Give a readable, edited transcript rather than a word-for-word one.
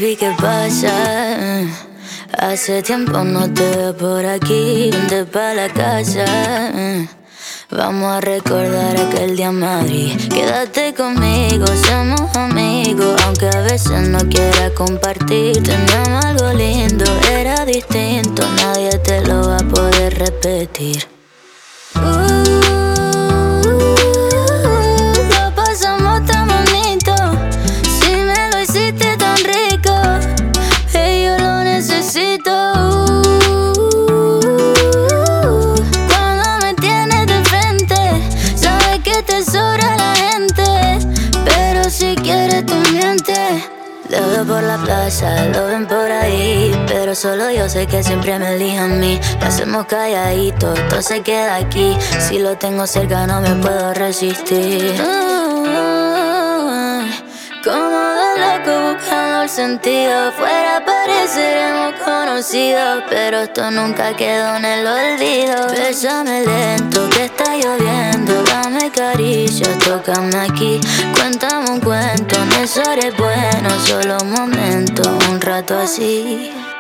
Baby, ¿qué pasa? Hace tiempo no te veo por aquí. Vente pa' la casa. Vamos a recordar aquel día en Madrid. Quédate conmigo, somos amigos. Aunque a veces no quiera compartir. Teníamos algo lindo, era distinto. Nadie te lo va a poder repetir. Lo pasamos tan bonito. Si me lo hiciste tan rico, hey, yo lo necesito. Cuando me tienes de frente, sabes que te sobra la gente. Pero si quieres tú mientes. Lo veo por la plaza, lo ven por ahí, pero solo yo sé que siempre me elige a mí. Lo hacemos calladito, todo se queda aquí. Si lo tengo cerca no me puedo resistir. Como de loco buscando el sentido. Fuera pareceremos conocidos, pero esto nunca quedó en el olvido. Bésame lento que está lloviendo. Dame caricias, tócame aquí. Cuéntame un cuento, no eso eres bueno. Solo un momento, un rato así.